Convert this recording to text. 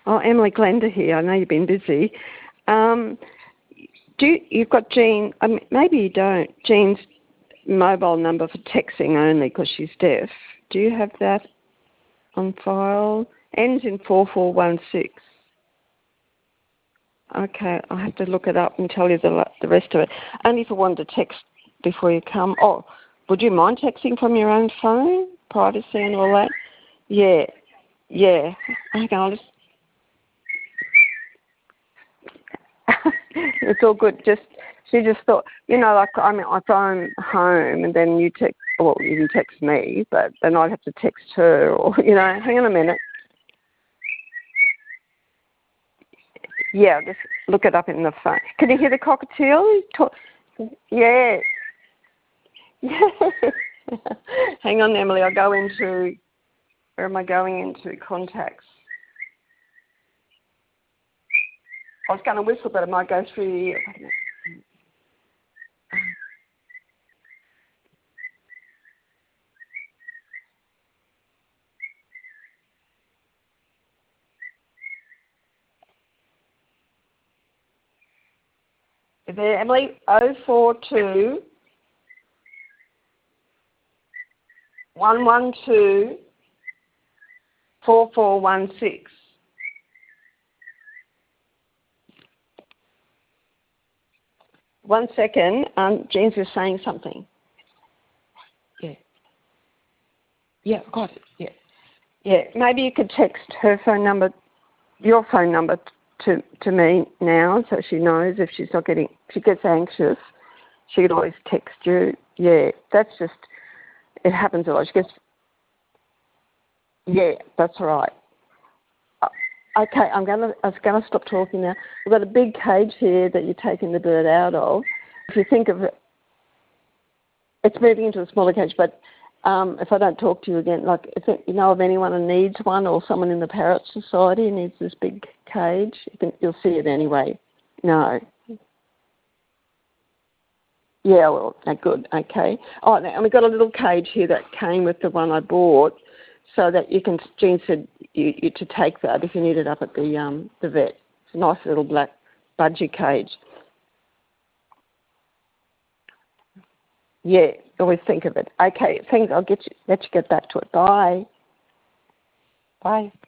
Oh, Emily Glenda here. I know you've been busy. You've got Jean, maybe you don't, Jean's mobile number for texting only because she's deaf. Do you have that on file? Ends in 4416. Okay, I'll have to look it up and tell you the rest of it. Only if I wanted to text before you come. Oh, would you mind texting from your own phone? Privacy and all that? Yeah. Okay, I'll just... It's all good. She just thought, like if I'm home and then you text, well, you can text me, but then I'd have to text her or, hang on a minute. Yeah, just look it up in the phone. Can you hear the cockatiel? Yeah. Hang on, Emily. I'll go into, where am I going into? Contacts. I was going to whistle, but it might go through the ear. There, Emily, 042 112 4416. One second, Jean's just saying something. Yeah, got it. Yeah. Maybe you could text her phone number, your phone number, to me now, so she knows if she's not getting, if she gets anxious, she could always text you. Yeah, that's just, it happens a lot. She gets, yeah, that's right. Okay, I was gonna stop talking now. We've got a big cage here that you're taking the bird out of. If you think of it, it's moving into a smaller cage, but if I don't talk to you again, like if you know of anyone who needs one or someone in the Parrot Society who needs this big cage, you'll see it anyway. No. Yeah, well, good, okay. Oh, and we've got a little cage here that came with the one I bought, so that you can, Jean said you to take that if you need it up at the vet. It's a nice little black budgie cage. Yeah, always think of it. Okay, thanks. Let you get back to it. Bye. Bye.